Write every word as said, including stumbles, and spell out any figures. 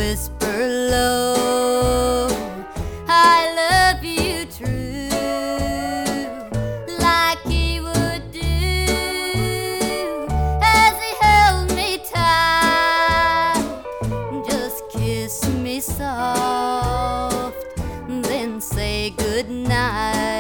whisper low, I love you true, like he would do as he held me tight. Just kiss me soft, then say goodnight.